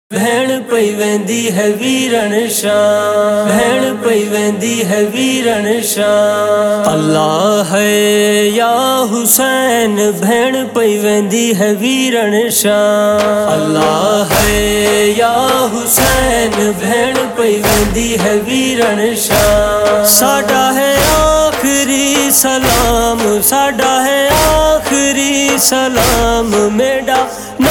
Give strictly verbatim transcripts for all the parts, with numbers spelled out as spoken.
بھیڑ پئی ویندی ہے ویرن شاہ، بھیڑ پئی ویندی ہے ویرن شاہ۔ اللہ ہے یا حسین، بھیڑ پئی ویندی ہے ویرن شاہ۔ اللہ ہے یا حسین، بھیڑ پئی ویندی ہے ویرن شاہ۔ ساڈا ہے آخری سلام، ساڈا ہے آخری سلام، میڈا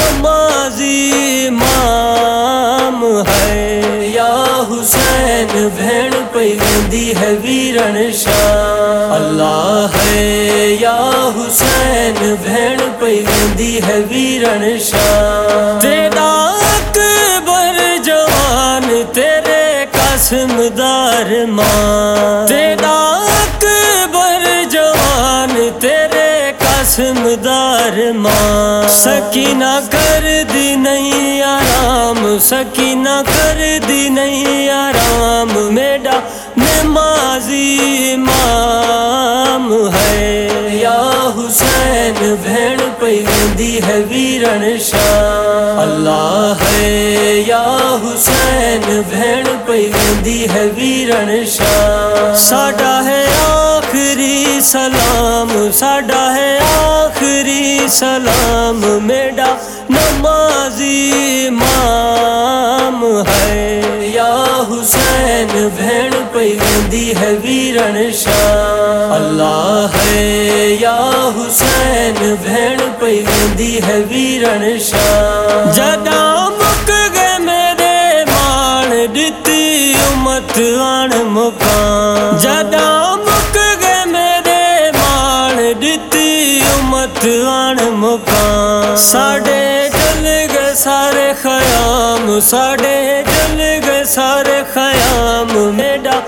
نمازی امام ہے یا حسین، بھیڑ پئی ویندی ہے ویرن شاہ۔ اللہ ہے یا حسین، بھیڑ پئی ویندی ہے ویرن شاہ۔ تیرا اکبر جوان، تیرے قسم دار ماں، تیرا اکبر جوان، تیرے قسم دار ماں۔ سکینہ کر دی نہیں آرام، سکینہ کر دی نہیں آرام، میڈا نمازی امام ہے یا حسین، بھیڑ پئی ویندی ہے ویرن شاہ۔ اللہ ہے یا حسین، بھیڑ پئی ویندی ہے ویرن شاہ۔ ساڈا ہے آخری سلام، ساڈا ہے آخری سلام، میڈا نمازی امام ہے یا حسین، بھیڑ پئی ویندی ہے ویرن شاہ۔ اللہ ہے یا حسین، بھیڑ پئی ویندی ہے ویرن شاہ۔ جداں مک گئے میرے مان، دتی امت آن مکان، جداں مک گئے میرے مان، دتی امت آن مکان۔ ساڈے جل گئے سارے خیام، ساڈے جل گئے سارے خیام، میڈا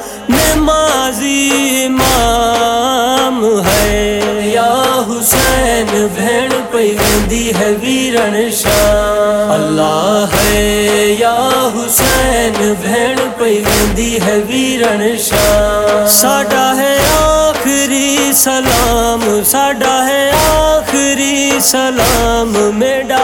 نمازی امام ہے یا حسین، بھیڑ پئی ویندی ہے ویرن شاہ۔ اللہ ہے یا حسین، بھیڑ پئی ویندی ہے ویرن شاہ۔ ساڈا ہے آخری سلام، ساڈا ہے آخری سلام، میڈا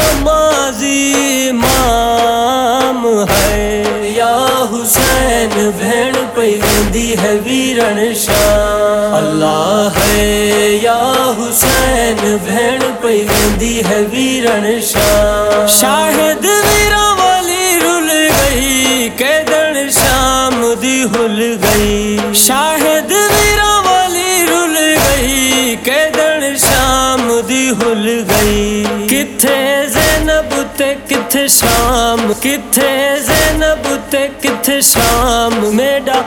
نمازی امام ہے یا حسین، بھیڑ پئی ویندی ہے ویرن شاہ۔ اللہ ہے یا حسین، بھیڑ پئی ویندی ہے ویرن شاہ۔ شاہد ویراں والی رل گئی، کیدن شام دی ہل گئی، شاہد ویراں والی رل گئی، کیدن شام دی ہل گئی۔ کتھے زینب تے کتھے شام، کتھے زینب تے کتھے شام، میڈا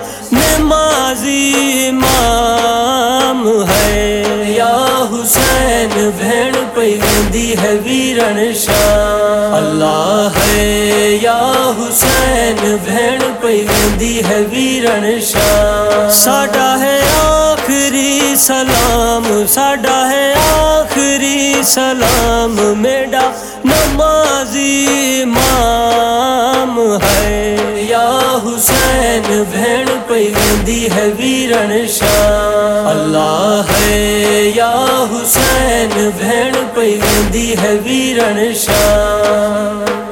نمازی امام ہے یا حسین، بھیڑ پئی ویندی ہے ویرن شاہ۔ اللہ ہے یا حسین، بھیڑ پئی ویندی ہے ویرن شاہ۔ ساڈا ہے آخری سلام، ساڈا ہے آخری سلام، میڈا نمازی امام ہے یا حسین، بھیڑ پئی ویندی ہے ویرن شاہ۔ اللہ ہے یا حسین، بھیڑ پئی ویندی ہے ویرن شاہ۔